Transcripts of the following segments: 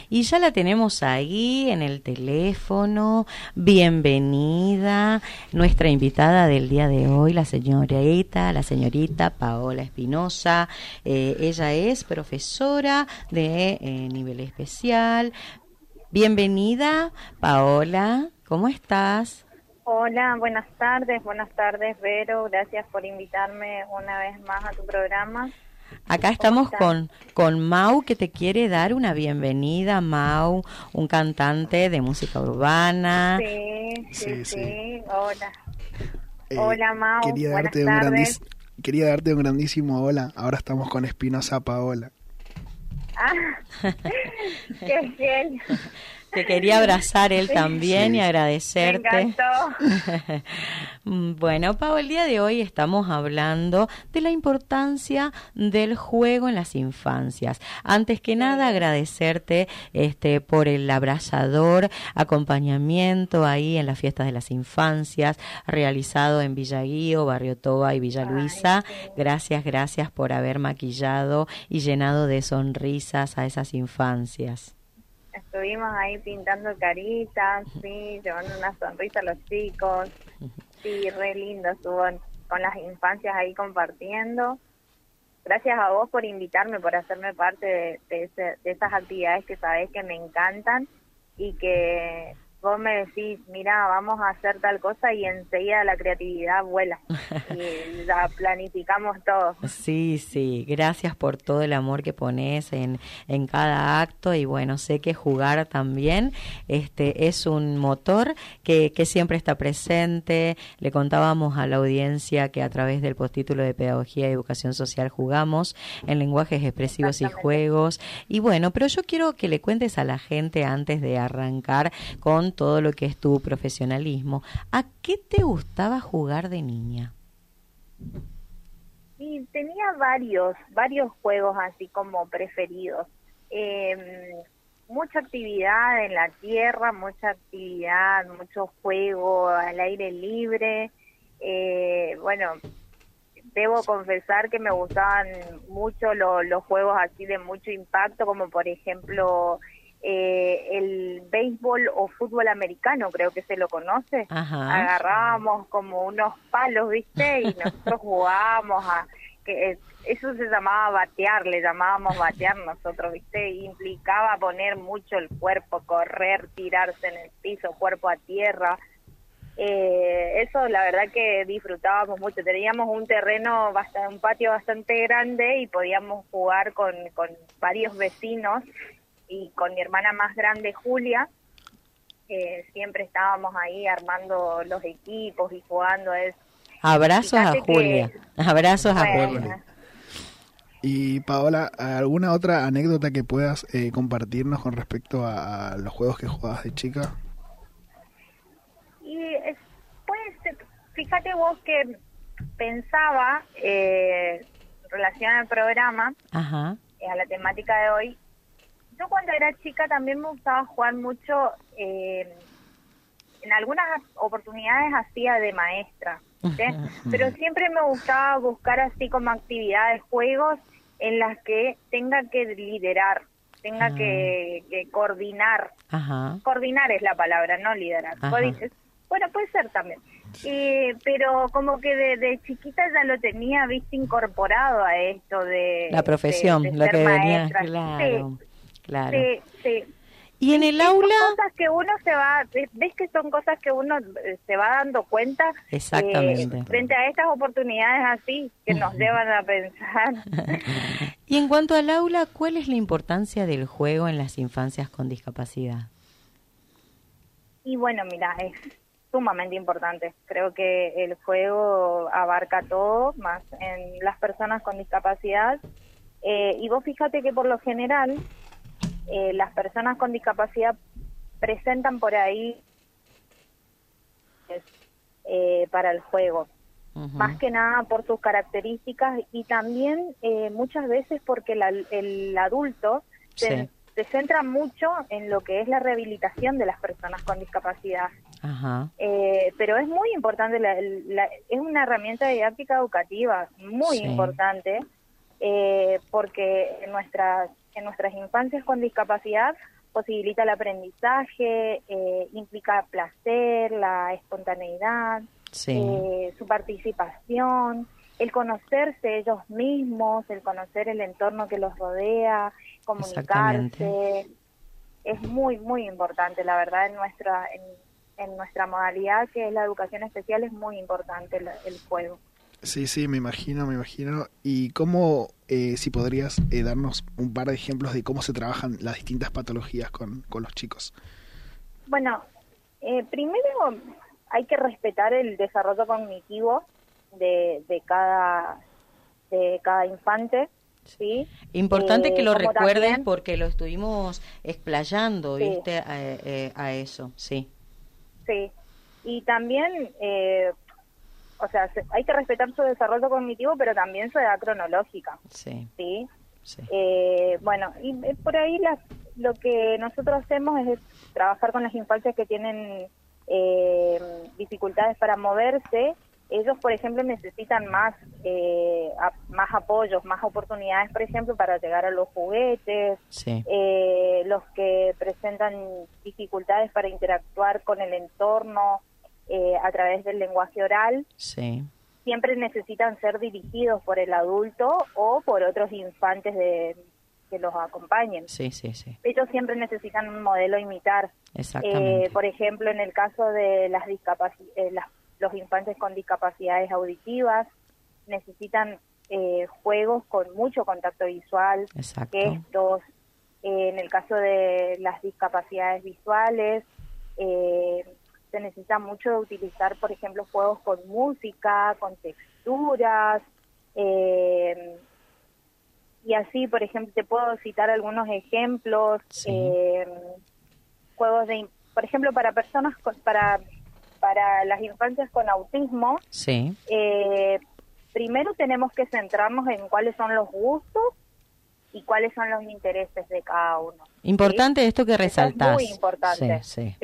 Y ya la tenemos ahí en el teléfono. Bienvenida, nuestra invitada del día de hoy, la señorita Paola Espinosa. Ella es profesora de nivel especial. Bienvenida, Paola, ¿cómo estás? Hola, buenas tardes, Vero. Gracias por invitarme una vez más a tu programa. Acá estamos con Mau, que te quiere dar una bienvenida. Mau, un cantante de música urbana. Sí. Hola. Hola, Mau. Quería darte un grandísimo hola. Ahora estamos con Espinosa Paola. Ah, qué genio. Te quería abrazar él también y agradecerte. Me encantó. Bueno, Pau, el día de hoy estamos hablando de la importancia del juego en las infancias. Antes que nada, agradecerte por el abrazador acompañamiento ahí en las fiestas de las infancias realizado en Villa Guío, Barrio Toba y Villa Luisa. Sí. Gracias por haber maquillado y llenado de sonrisas a esas infancias. Estuvimos ahí pintando caritas, sí, llevando una sonrisa a los chicos. Sí, re lindo estuvo con las infancias ahí compartiendo. Gracias a vos por invitarme, por hacerme parte de esas actividades que sabés que me encantan y que vos me decís, mira, vamos a hacer tal cosa y enseguida la creatividad vuela y la planificamos todo. Sí, gracias por todo el amor que pones en cada acto y bueno, sé que jugar también es un motor que siempre está presente. Le contábamos a la audiencia que a través del postítulo de Pedagogía y Educación Social jugamos en lenguajes expresivos y juegos y bueno, pero yo quiero que le cuentes a la gente antes de arrancar con todo lo que es tu profesionalismo. ¿A qué te gustaba jugar de niña? Y tenía varios juegos así como preferidos. Mucha actividad en la tierra, mucha actividad, mucho juego al aire libre. Bueno, debo confesar que me gustaban mucho los juegos así de mucho impacto, como por ejemplo el béisbol o fútbol americano, creo que se lo conoce. Ajá. Agarrábamos como unos palos, ¿viste? Y nosotros jugábamos eso se llamaba batear, le llamábamos batear nosotros, ¿viste? Implicaba poner mucho el cuerpo, correr, tirarse en el piso, cuerpo a tierra. Eso la verdad que disfrutábamos mucho. Teníamos un terreno, un patio bastante grande y podíamos jugar con varios vecinos y con mi hermana más grande, Julia. Siempre estábamos ahí armando los equipos y jugando eso. Abrazos a Julia. Abrazos a Julia. Y Paola, ¿alguna otra anécdota que puedas compartirnos con respecto a los juegos que jugabas de chica? Y pues, fíjate vos que pensaba, relacionado al programa, Ajá. A la temática de hoy, yo cuando era chica también me gustaba jugar mucho, en algunas oportunidades hacía de maestra, ¿sí? Pero siempre me gustaba buscar así como actividades, juegos en las que tenga que liderar, tenga que coordinar. Ajá. Coordinar es la palabra, no liderar. Bueno, puede ser también. Pero como que de chiquita ya lo tenía, viste, incorporado a esto de la profesión, de lo ser que maestra. venía, claro. Sí. Y en el aula, son cosas que uno ves que son cosas que uno se va dando cuenta. Exactamente. Frente a estas oportunidades así que nos llevan a pensar. Y en cuanto al aula, ¿cuál es la importancia del juego en las infancias con discapacidad? Y bueno, mira, es sumamente importante. Creo que el juego abarca todo, más en las personas con discapacidad. Y vos fíjate que por lo general las personas con discapacidad presentan por ahí para el juego, más que nada por sus características y también muchas veces porque el adulto se centra mucho en lo que es la rehabilitación de las personas con discapacidad. Ajá. Pero es muy importante, es una herramienta didáctica educativa muy importante, porque en nuestras infancias con discapacidad posibilita el aprendizaje, implica placer, la espontaneidad, su participación, el conocerse ellos mismos, el conocer el entorno que los rodea, comunicarse. Es muy, muy importante, la verdad, en nuestra modalidad, que es la educación especial, es muy importante el juego. Sí, me imagino. ¿Y cómo, si podrías darnos un par de ejemplos de cómo se trabajan las distintas patologías con los chicos? Bueno, primero hay que respetar el desarrollo cognitivo de cada infante, ¿sí? Importante que lo recuerdes también, porque lo estuvimos explayando, ¿viste? A eso, sí. Sí, y también... o sea, hay que respetar su desarrollo cognitivo, pero también su edad cronológica. Sí. Bueno, y por ahí lo que nosotros hacemos es trabajar con las infancias que tienen dificultades para moverse. Ellos, por ejemplo, necesitan más apoyos, más oportunidades, por ejemplo, para llegar a los juguetes. Sí. Los que presentan dificultades para interactuar con el entorno, a través del lenguaje oral, siempre necesitan ser dirigidos por el adulto o por otros infantes que los acompañen. Ellos siempre necesitan un modelo a imitar. Exactamente. Por ejemplo, en el caso de los infantes con discapacidades auditivas, necesitan juegos con mucho contacto visual, gestos. En el caso de las discapacidades visuales, se necesita mucho utilizar, por ejemplo, juegos con música, con texturas, y así, por ejemplo, te puedo citar algunos ejemplos, juegos por ejemplo, para personas para las infancias con autismo, primero tenemos que centrarnos en cuáles son los gustos y cuáles son los intereses de cada uno. Importante esto que resaltás. Es muy importante.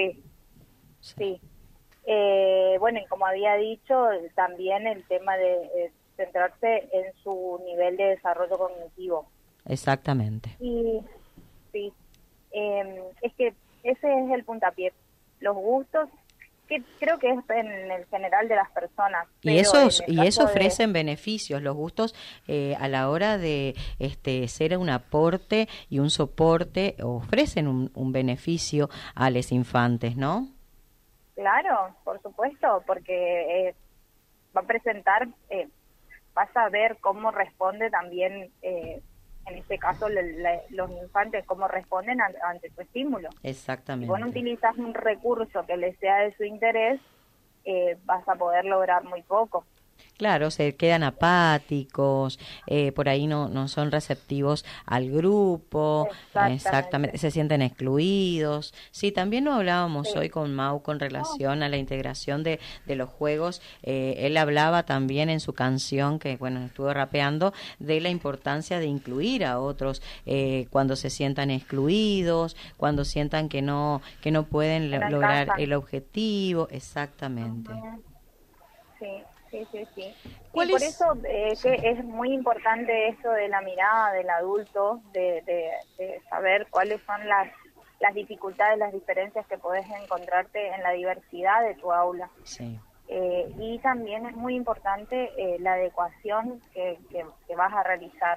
Sí. Bueno, y como había dicho, también el tema de centrarse en su nivel de desarrollo cognitivo. Exactamente. Y sí, es que ese es el puntapié. Los gustos, que creo que es en el general de las personas. Y eso ofrecen beneficios, los gustos a la hora de ser un aporte y un soporte, ofrecen un beneficio a los infantes, ¿no? Claro, por supuesto, porque va a presentar, vas a ver cómo responde también, en este caso, los infantes, cómo responden ante su estímulo. Exactamente. Si vos no utilizas un recurso que les sea de su interés, vas a poder lograr muy poco. Claro, se quedan apáticos, por ahí no son receptivos al grupo, exactamente, se sienten excluidos. Sí, también lo hablábamos hoy con Mau con relación a la integración de los juegos. Él hablaba también en su canción, que bueno, estuvo rapeando, de la importancia de incluir a otros cuando se sientan excluidos, cuando sientan que no pueden lograr el objetivo. Exactamente. Sí. Y por eso que es muy importante eso de la mirada del adulto, de saber cuáles son las dificultades, las diferencias que podés encontrarte en la diversidad de tu aula. Y también es muy importante la adecuación que vas a realizar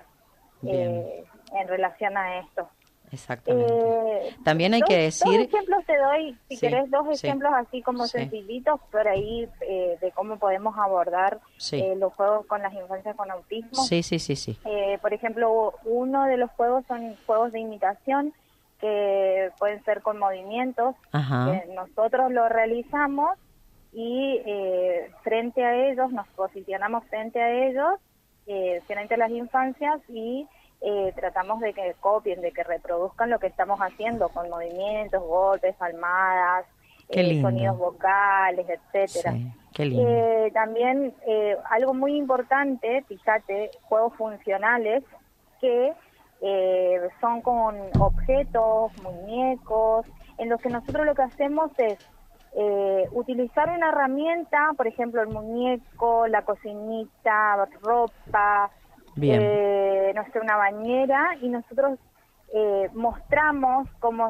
en relación a esto. Exactamente. También hay que decir... Dos ejemplos te doy, si querés, dos ejemplos así como sencillitos por ahí de cómo podemos abordar los juegos con las infancias con autismo. Sí. Por ejemplo, uno de los juegos son juegos de imitación que pueden ser con movimientos. Nosotros lo realizamos y frente a ellos, nos posicionamos frente a ellos, frente a las infancias y... tratamos de que copien, de que reproduzcan lo que estamos haciendo con movimientos, golpes, palmadas, sonidos vocales, etcétera. Qué lindo. También algo muy importante, fíjate, juegos funcionales que son con objetos, muñecos, en los que nosotros lo que hacemos es utilizar una herramienta, por ejemplo el muñeco, la cocinita, ropa, no sé, una bañera, y nosotros mostramos cómo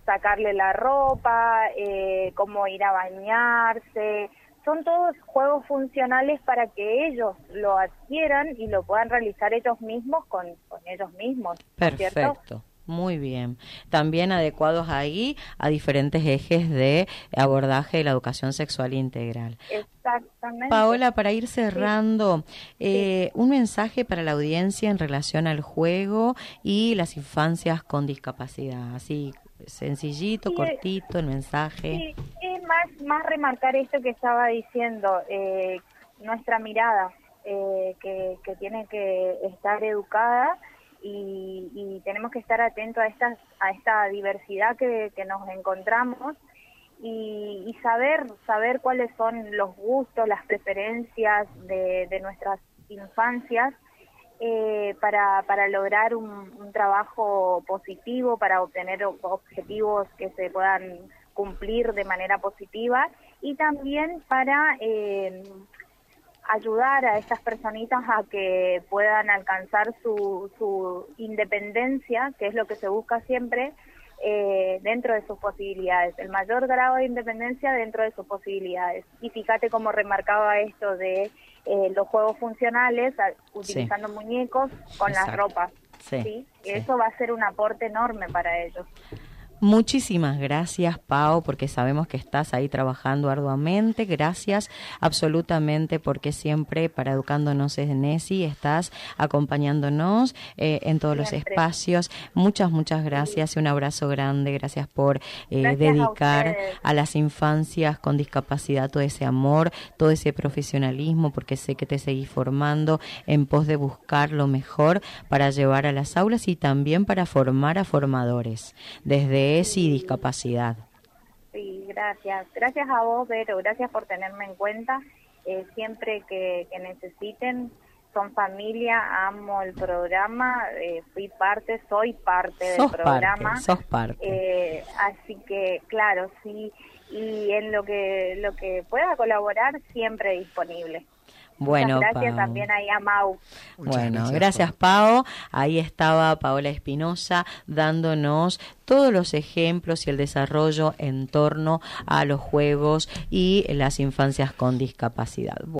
sacarle la ropa, cómo ir a bañarse. Son todos juegos funcionales para que ellos lo adquieran y lo puedan realizar ellos mismos con ellos mismos. Perfecto. ¿Cierto? Muy bien. También adecuados ahí a diferentes ejes de abordaje de la educación sexual integral. Exactamente. Paola, para ir cerrando, un mensaje para la audiencia en relación al juego y las infancias con discapacidad. Así, sencillito, cortito, el mensaje. Sí, es más remarcar esto que estaba diciendo, nuestra mirada, que tiene que estar educada. Y tenemos que estar atentos a esta diversidad que nos encontramos y saber cuáles son los gustos, las preferencias de nuestras infancias para lograr un trabajo positivo, para obtener objetivos que se puedan cumplir de manera positiva y también para ayudar a estas personitas a que puedan alcanzar su independencia, que es lo que se busca siempre, dentro de sus posibilidades, el mayor grado de independencia dentro de sus posibilidades. Y fíjate cómo remarcaba esto de los juegos funcionales, utilizando muñecos con las ropas. ¿Sí? Eso va a ser un aporte enorme para ellos. Muchísimas gracias, Pao, porque sabemos que estás ahí trabajando arduamente. Gracias absolutamente porque siempre para Educándonos en ESI estás acompañándonos en todos los espacios. Muchas gracias y un abrazo grande. Gracias por dedicar a las infancias con discapacidad todo ese amor, todo ese profesionalismo, porque sé que te seguís formando en pos de buscar lo mejor para llevar a las aulas y también para formar a formadores desde ESI discapacidad. Sí, gracias. Gracias a vos, Vero. Gracias por tenerme en cuenta. Siempre que necesiten, son familia, amo el programa, soy parte del programa. Sos parte. Así que, claro, sí. Y en lo que pueda colaborar, siempre disponible. Bueno, muchas gracias, Pao. También ahí a Mau. Bueno, gracias, Pao. Ahí estaba Paola Espinosa dándonos todos los ejemplos y el desarrollo en torno a los juegos y las infancias con discapacidad.